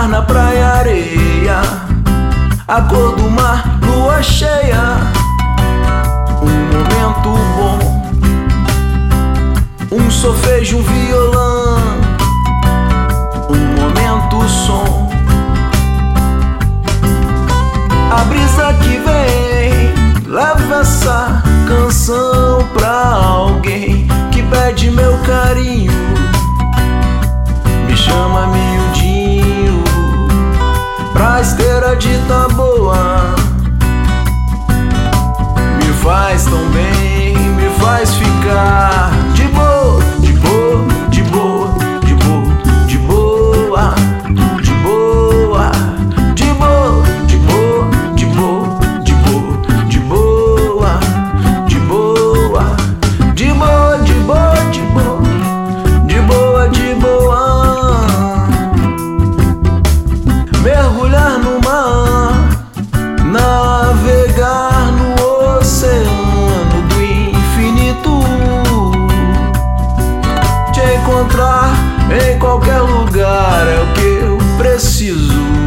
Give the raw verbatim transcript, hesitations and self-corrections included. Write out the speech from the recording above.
Mergulhar na praia, areia, a cor do mar, lua cheia. Um momento bom, um solfejo, um violão. Um momento som, a brisa que vem leva essa canção pra alguém que pede meu carinho, me chama miudinho pra esteira de Taboa. Me faz tão bem, me faz ficar de boa, de boa, de boa, de boa, de boa, de boa, de boa, de boa, de boa, de boa, de boa, de boa, de boa, de boa, de boa, de boa, de boa. Mergulhar no mar, navegar no oceano do infinito, te encontrar em qualquer lugar é o que eu preciso.